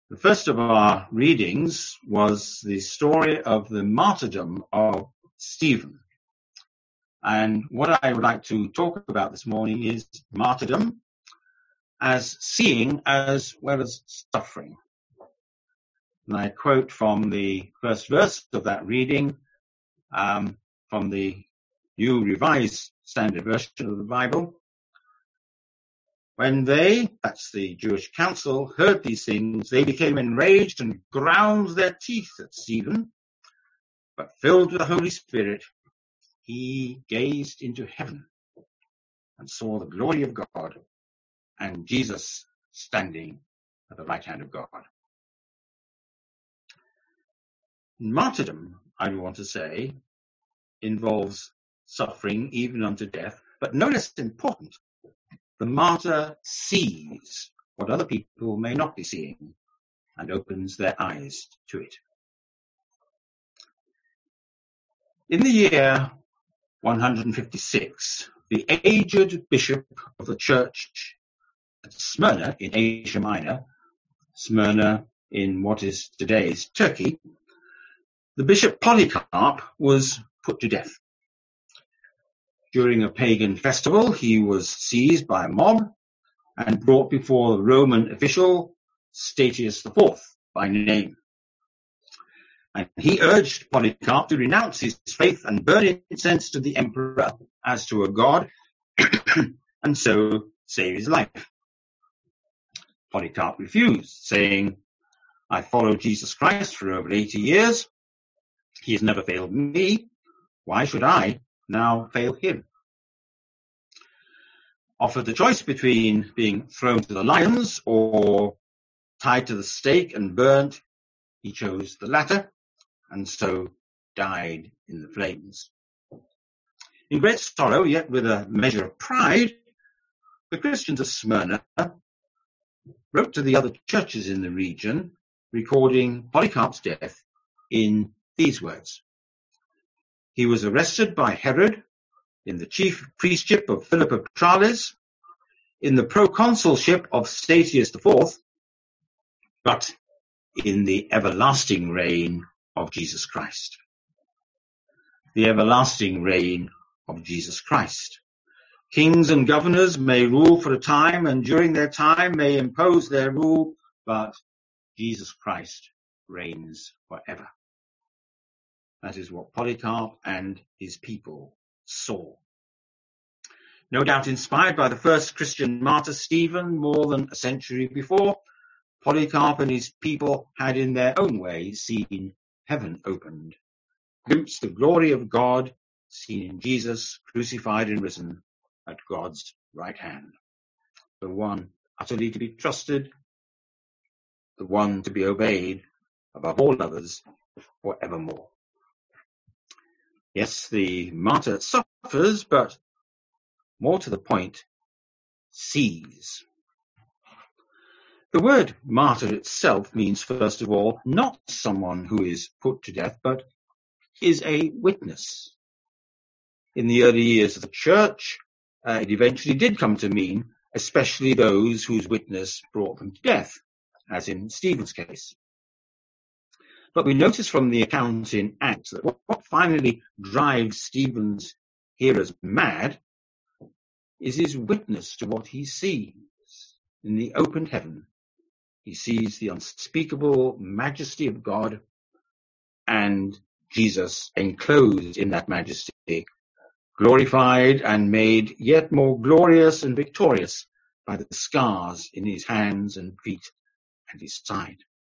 The first of our readings was the story of the martyrdom of Stephen. And what I would like to talk about this morning is martyrdom as seeing as well as suffering. And I quote from the first verse of that reading from the New Revised Standard Version of the Bible. When they, that's the Jewish council, heard these things, they became enraged and ground their teeth at Stephen. But filled with the Holy Spirit, he gazed into heaven and saw the glory of God and Jesus standing at the right hand of God. Martyrdom, I want to say, involves suffering even unto death, but no less important, the martyr sees what other people may not be seeing and opens their eyes to it. In the year 156, the aged bishop of the church at Smyrna in Asia Minor, Smyrna in what is today's Turkey, the bishop Polycarp was put to death. During a pagan festival, he was seized by a mob and brought before the Roman official Statius IV by name. And he urged Polycarp to renounce his faith and burn incense to the emperor as to a god, and so save his life. Polycarp refused, saying, I followed Jesus Christ for over 80 years. He has never failed me. Why should I now fail him? Offered the choice between being thrown to the lions or tied to the stake and burnt, he chose the latter, and so died in the flames. In great sorrow, yet with a measure of pride, the Christians of Smyrna wrote to the other churches in the region, recording Polycarp's death in these words. He was arrested by Herod in the chief priestship of Philip of Tralles, in the proconsulship of Statius IV, but in the everlasting reign of Jesus Christ. The everlasting reign of Jesus Christ. Kings and governors may rule for a time, and during their time may impose their rule, but Jesus Christ reigns forever. That is what Polycarp and his people saw. No doubt inspired by the first Christian martyr Stephen more than a century before, Polycarp and his people had in their own way seen heaven opened, glimpsed the glory of God seen in Jesus crucified and risen at God's right hand, the one utterly to be trusted, the one to be obeyed above all others forevermore. Yes, the martyr suffers, but more to the point, sees. The word martyr itself means, first of all, not someone who is put to death, but is a witness. In the early years of the church, it eventually did come to mean especially those whose witness brought them to death, as in Stephen's case. But we notice from the account in Acts that what finally drives Stephen's hearers mad is his witness to what he sees in the opened heaven. He sees the unspeakable majesty of God and Jesus enclosed in that majesty, glorified and made yet more glorious and victorious by the scars in his hands and feet and his side.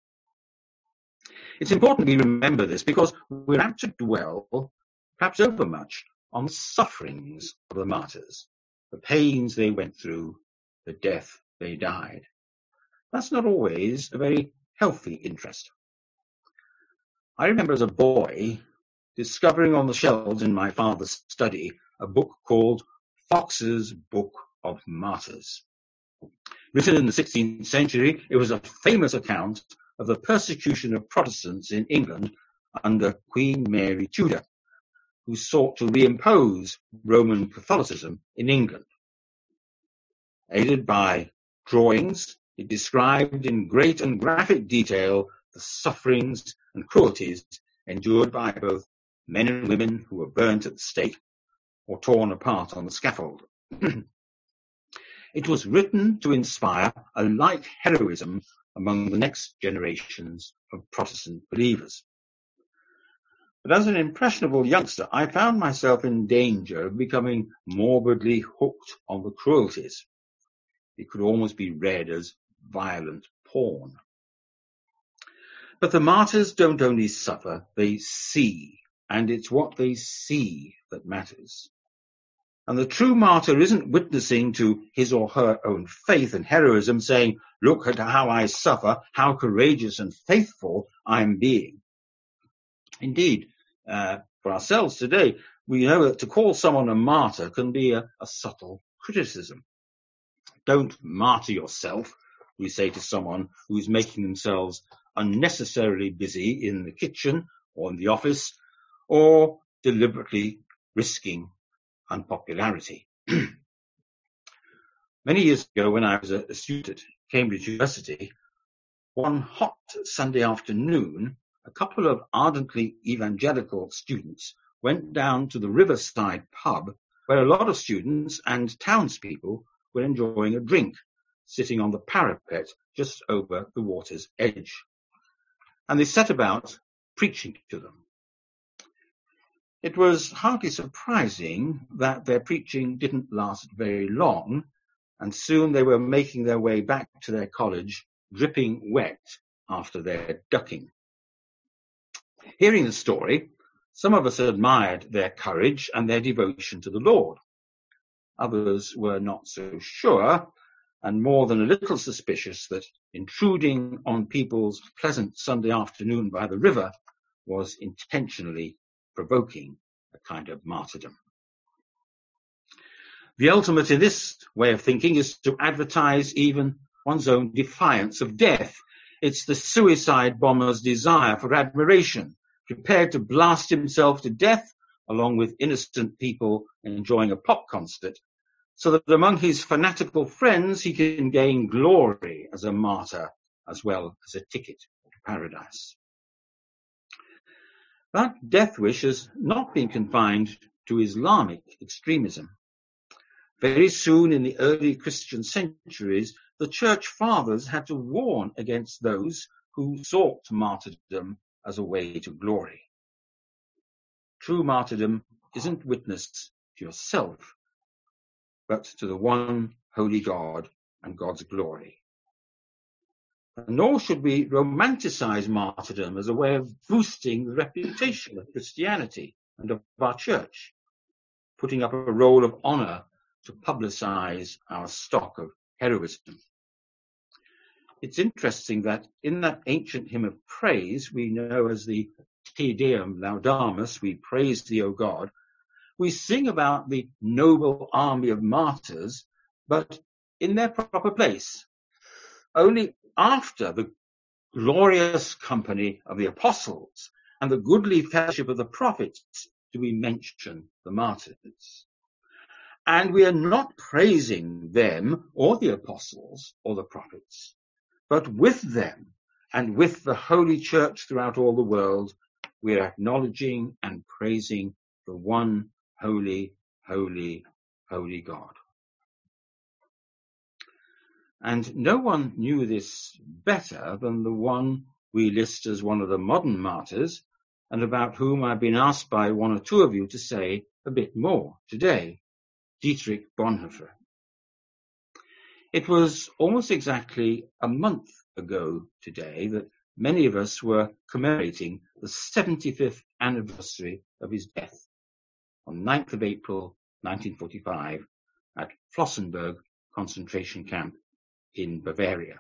It's important we remember this because we're apt to dwell, perhaps overmuch, on the sufferings of the martyrs, the pains they went through, the death they died. That's not always a very healthy interest. I remember as a boy discovering on the shelves in my father's study a book called Fox's Book of Martyrs. Written in the 16th century, it was a famous account of the persecution of Protestants in England under Queen Mary Tudor, who sought to reimpose Roman Catholicism in England. Aided by drawings It described in great and graphic detail the sufferings and cruelties endured by both men and women who were burnt at the stake or torn apart on the scaffold. It was written to inspire a like heroism among the next generations of Protestant believers. But as an impressionable youngster, I found myself in danger of becoming morbidly hooked on the cruelties. It could almost be read as violent porn. But the martyrs don't only suffer, they see, and it's what they see that matters. And the true martyr isn't witnessing to his or her own faith and heroism, saying, look at how I suffer, how courageous and faithful I'm being. Indeed, for ourselves today, we know that to call someone a martyr can be a subtle criticism. Don't martyr yourself, we say to someone who's making themselves unnecessarily busy in the kitchen or in the office, or deliberately risking unpopularity. Many years ago, when I was a student at Cambridge University, one hot Sunday afternoon, a couple of ardently evangelical students went down to the Riverside pub, where a lot of students and townspeople were enjoying a drink, sitting on the parapet just over the water's edge. And they set about preaching to them. It was hardly surprising that their preaching didn't last very long, and soon they were making their way back to their college, dripping wet after their ducking. Hearing the story, some of us admired their courage and their devotion to the Lord. Others were not so sure, and more than a little suspicious that intruding on people's pleasant Sunday afternoon by the river was intentionally provoking a kind of martyrdom. The ultimate in this way of thinking is to advertise even one's own defiance of death. It's the suicide bomber's desire for admiration, prepared to blast himself to death along with innocent people enjoying a pop concert, so that among his fanatical friends he can gain glory as a martyr as well as a ticket to paradise. That death wish has not been confined to Islamic extremism. Very soon in the early Christian centuries, the church fathers had to warn against those who sought martyrdom as a way to glory. True martyrdom isn't witness to yourself, but to the one holy God and God's glory. Nor should we romanticize martyrdom as a way of boosting the reputation of Christianity and of our church, putting up a role of honor to publicize our stock of heroism. It's interesting that in that ancient hymn of praise we know as the Te Deum Laudamus, we praise thee, O God, we sing about the noble army of martyrs, but in their proper place. Only after the glorious company of the apostles and the goodly fellowship of the prophets do we mention the martyrs. And we are not praising them or the apostles or the prophets, but with them and with the Holy Church throughout all the world, we are acknowledging and praising the one holy, holy, holy God. And no one knew this better than the one we list as one of the modern martyrs, and about whom I've been asked by one or two of you to say a bit more today, Dietrich Bonhoeffer. It was almost exactly a month ago today that many of us were commemorating the 75th anniversary of his death on 9th of April 1945 at Flossenburg concentration camp in Bavaria.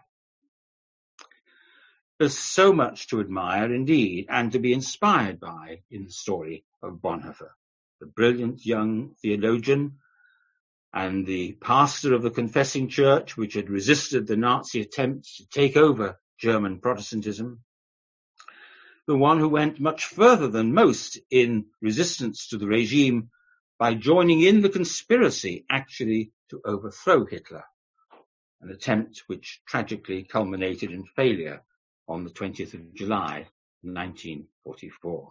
There's so much to admire indeed and to be inspired by in the story of Bonhoeffer, the brilliant young theologian and the pastor of the Confessing Church, which had resisted the Nazi attempts to take over German Protestantism, the one who went much further than most in resistance to the regime by joining in the conspiracy actually to overthrow Hitler, an attempt which tragically culminated in failure on the 20th of July, 1944.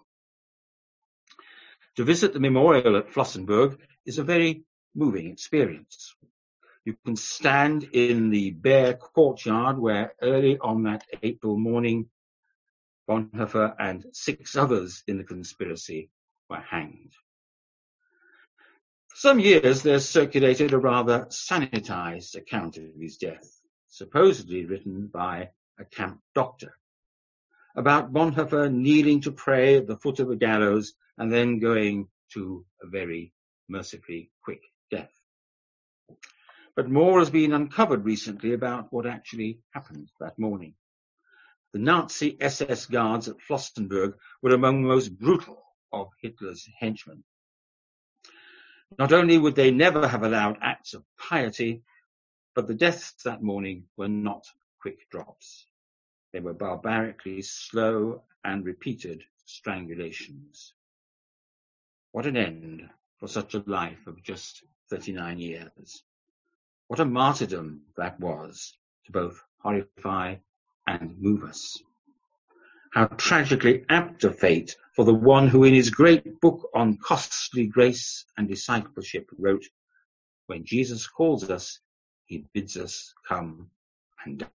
To visit the memorial at Flossenbürg is a very moving experience. You can stand in the bare courtyard where early on that April morning, Bonhoeffer and 6 others in the conspiracy were hanged. For some years, there's circulated a rather sanitized account of his death, supposedly written by a camp doctor, about Bonhoeffer kneeling to pray at the foot of the gallows and then going to a very mercifully quick death. But more has been uncovered recently about what actually happened that morning. The Nazi SS guards at Flossenbürg were among the most brutal of Hitler's henchmen. Not only would they never have allowed acts of piety, but the deaths that morning were not quick drops. They were barbarically slow and repeated strangulations. What an end for such a life of just 39 years. What a martyrdom that was to both horrify and move us. How tragically apt a fate for the one who in his great book on costly grace and discipleship wrote, "When Jesus calls us, he bids us come and die."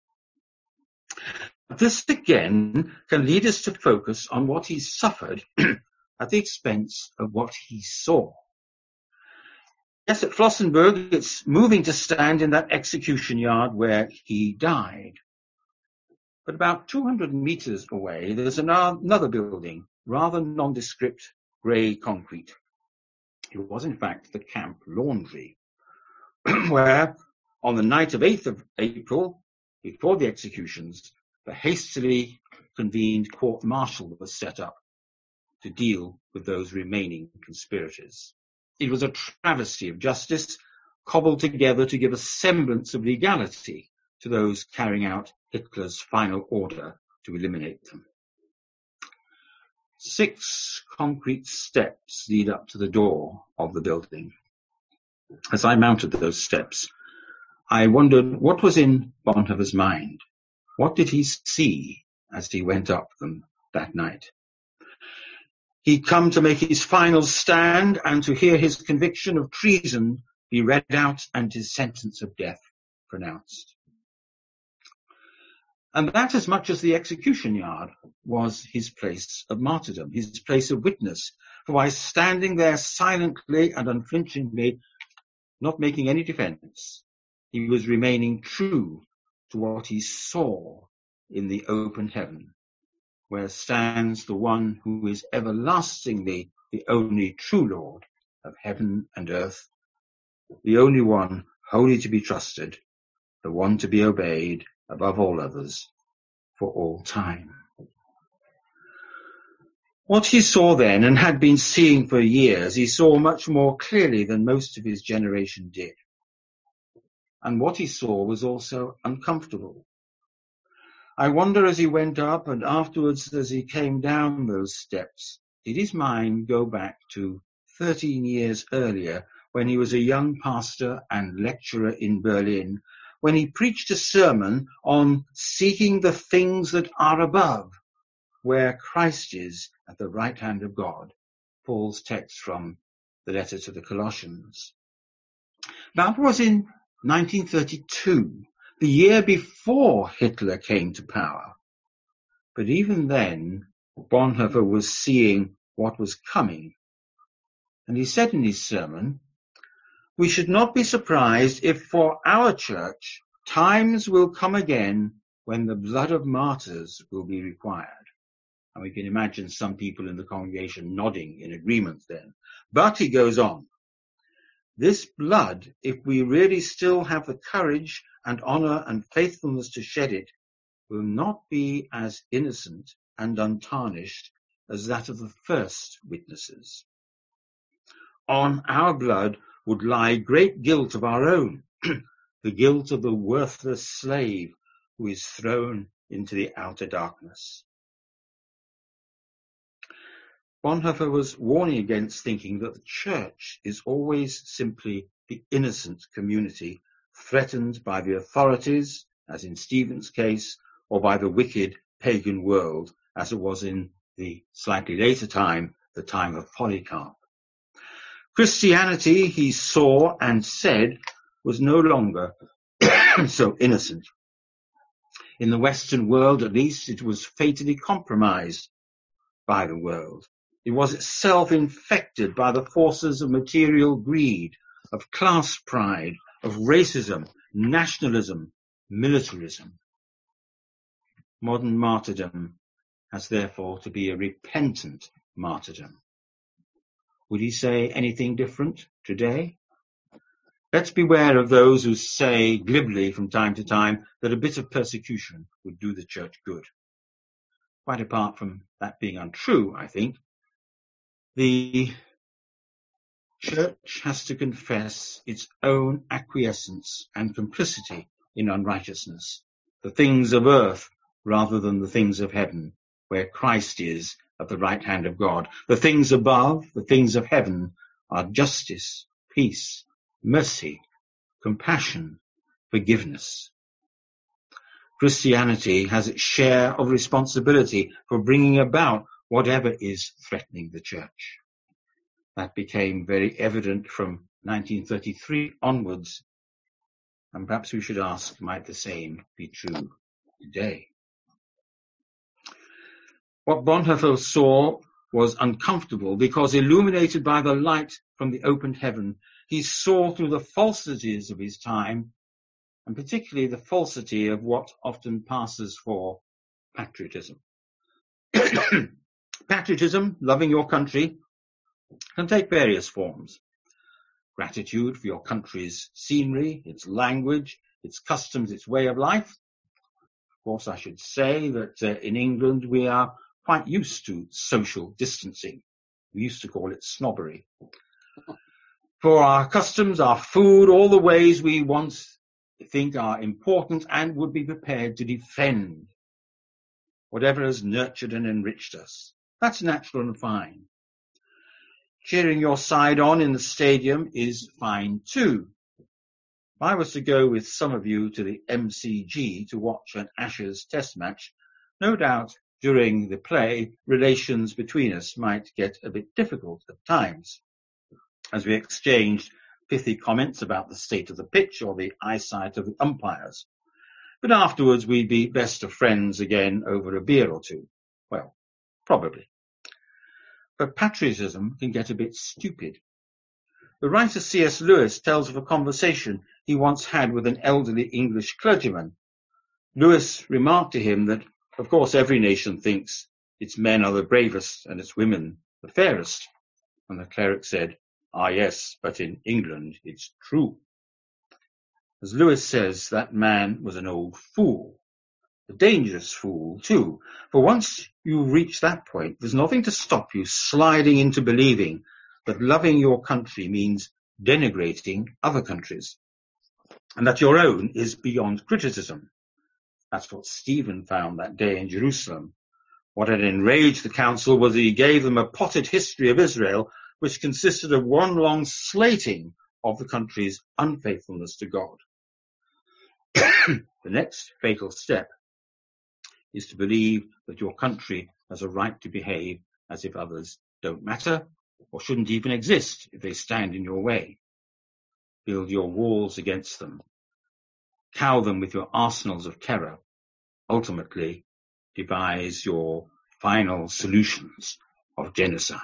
This again can lead us to focus on what he suffered at the expense of what he saw. Yes, at Flossenbürg, it's moving to stand in that execution yard where he died. But about 200 meters away, there's another building, rather nondescript grey concrete. It was, in fact, the camp laundry, where, on the night of 8th of April, before the executions, the hastily convened court-martial was set up to deal with those remaining conspirators. It was a travesty of justice, cobbled together to give a semblance of legality to those carrying out Hitler's final order to eliminate them. 6 concrete steps lead up to the door of the building. As I mounted those steps, I wondered what was in Bonhoeffer's mind. What did he see as he went up them that night? He'd come to make his final stand and to hear his conviction of treason be read out and his sentence of death pronounced. And that, as much as the execution yard, was his place of martyrdom, his place of witness. For by standing there silently and unflinchingly, not making any defense, he was remaining true to what he saw in the open heaven, where stands the one who is everlastingly the only true Lord of heaven and earth, the only one wholly to be trusted, the one to be obeyed above all others for all time. What he saw then, and had been seeing for years, he saw much more clearly than most of his generation did. And what he saw was also uncomfortable. I wonder, as he went up and afterwards as he came down those steps, did his mind go back to 13 years earlier, when he was a young pastor and lecturer in Berlin, when he preached a sermon on seeking the things that are above, where Christ is at the right hand of God, Paul's text from the letter to the Colossians. That was in 1932, the year before Hitler came to power. But even then, Bonhoeffer was seeing what was coming. And he said in his sermon, "We should not be surprised if for our church times will come again when the blood of martyrs will be required." And we can imagine some people in the congregation nodding in agreement then. But he goes on, "This blood, if we really still have the courage and honor and faithfulness to shed it, will not be as innocent and untarnished as that of the first witnesses. On our blood would lie great guilt of our own, the guilt of the worthless slave who is thrown into the outer darkness." Bonhoeffer was warning against thinking that the church is always simply the innocent community threatened by the authorities, as in Stephen's case, or by the wicked pagan world, as it was in the slightly later time, the time of Polycarp. Christianity, he saw and said, was no longer so innocent. In the Western world, at least, it was fatally compromised by the world. It was itself infected by the forces of material greed, of class pride, of racism, nationalism, militarism. Modern martyrdom has therefore to be a repentant martyrdom. Would he say anything different today? Let's beware of those who say glibly from time to time that a bit of persecution would do the church good. Quite apart from that being untrue, I think, the church has to confess its own acquiescence and complicity in unrighteousness, the things of earth rather than the things of heaven, where Christ is at the right hand of God. The things above, the things of heaven, are justice, peace, mercy, compassion, forgiveness. Christianity has its share of responsibility for bringing about whatever is threatening the church. That became very evident from 1933 onwards, and perhaps we should ask, might the same be true today? What Bonhoeffer saw was uncomfortable because, illuminated by the light from the opened heaven, he saw through the falsities of his time, and particularly the falsity of what often passes for patriotism. Patriotism, loving your country, can take various forms. Gratitude for your country's scenery, its language, its customs, its way of life. Of course, I should say that in England we are quite used to social distancing. We used to call it snobbery. For our customs, our food, all the ways we once think are important and would be prepared to defend whatever has nurtured and enriched us. That's natural and fine. Cheering your side on in the stadium is fine too. If I was to go with some of you to the MCG to watch an Ashes test match, no doubt during the play, relations between us might get a bit difficult at times, as we exchanged pithy comments about the state of the pitch or the eyesight of the umpires. But afterwards we'd be best of friends again over a beer or two. Well, probably. But patriotism can get a bit stupid. The writer C.S. Lewis tells of a conversation he once had with an elderly English clergyman. Lewis remarked to him that, of course, every nation thinks its men are the bravest and its women the fairest. And the cleric said, "Ah, yes, but in England it's true." As Lewis says, that man was an old fool, a dangerous fool too, for once you reach that point, there's nothing to stop you sliding into believing that loving your country means denigrating other countries, and that your own is beyond criticism. That's what Stephen found that day in Jerusalem. What had enraged the council was that he gave them a potted history of Israel, which consisted of one long slating of the country's unfaithfulness to God. The next fatal step is to believe that your country has a right to behave as if others don't matter or shouldn't even exist if they stand in your way. Build your walls against them. Cow them with your arsenals of terror. Ultimately, devise your final solutions of genocide.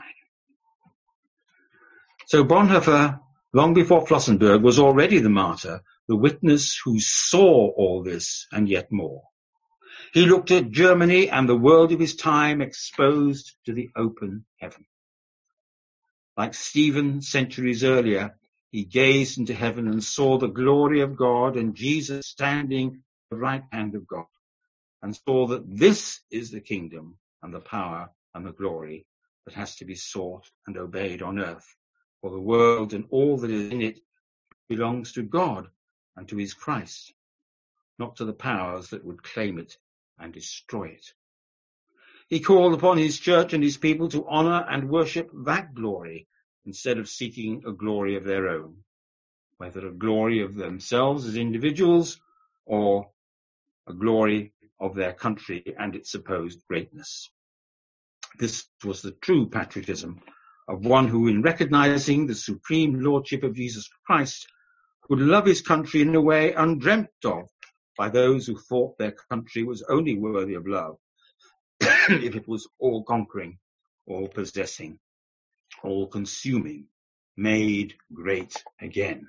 So Bonhoeffer, long before Flossenbürg, was already the martyr, the witness who saw all this and yet more. He looked at Germany and the world of his time exposed to the open heaven. Like Stephen centuries earlier, he gazed into heaven and saw the glory of God and Jesus standing at the right hand of God, and saw that this is the kingdom and the power and the glory that has to be sought and obeyed on earth. For the world and all that is in it belongs to God and to his Christ, not to the powers that would claim it and destroy it. He called upon his church and his people to honor and worship that glory instead of seeking a glory of their own. whether a glory of themselves as individuals or a glory of their country and its supposed greatness. This was the true patriotism of one who, in recognizing the supreme lordship of Jesus Christ, would love his country in a way undreamt of by those who thought their country was only worthy of love if it was all-conquering, all-possessing, all-consuming, made great again.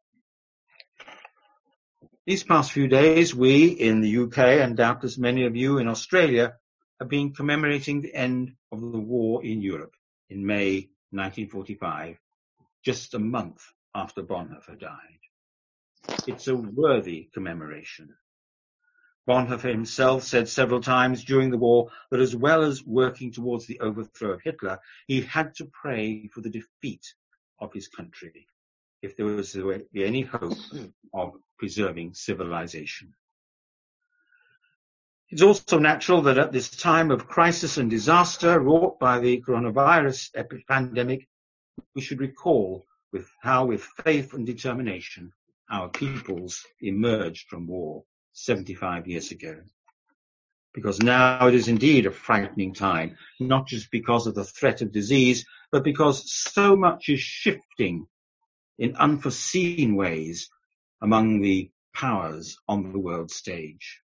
These past few days, we in the UK, and doubtless many of you in Australia, have been commemorating the end of the war in Europe in May 1945, just a month after Bonhoeffer died. It's a worthy commemoration. Bonhoeffer himself said several times during the war that as well as working towards the overthrow of Hitler, he had to pray for the defeat of his country, if there was to be any hope of preserving civilization. It's also natural that at this time of crisis and disaster wrought by the coronavirus pandemic, we should recall how with faith and determination our peoples emerged from war 75 years ago. Because now it is indeed a frightening time, not just because of the threat of disease, but because so much is shifting in unforeseen ways among the powers on the world stage.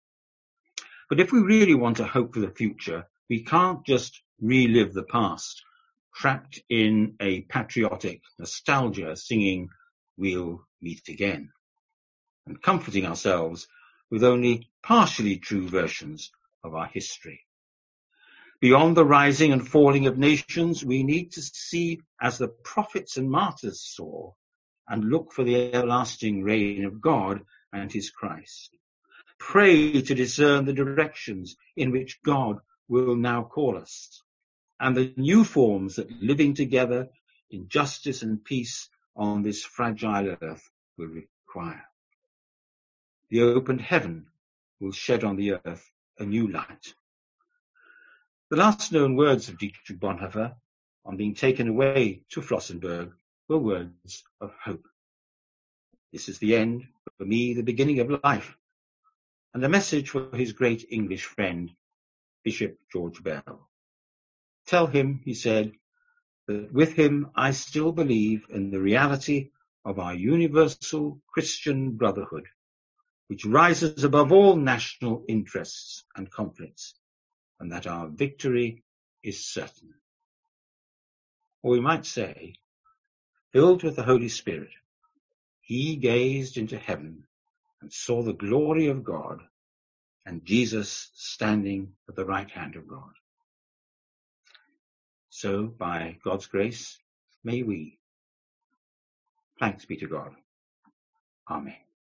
But if we really want to hope for the future, we can't just relive the past, trapped in a patriotic nostalgia singing, "We'll meet again," and comforting ourselves with only partially true versions of our history. Beyond the rising and falling of nations, we need to see as the prophets and martyrs saw, and look for the everlasting reign of God and his Christ. Pray to discern the directions in which God will now call us, and the new forms that living together in justice and peace on this fragile earth will require. The opened heaven will shed on the earth a new light. The last known words of Dietrich Bonhoeffer on being taken away to Flossenbürg were words of hope. This is the end, for me, the beginning of life, and a message for his great English friend, Bishop George Bell. Tell him, he said, that with him I still believe in the reality of our universal Christian brotherhood, which rises above all national interests and conflicts, and that our victory is certain. Or we might say, filled with the Holy Spirit, he gazed into heaven and saw the glory of God and Jesus standing at the right hand of God. So, by God's grace, may we. Thanks be to God. Amen.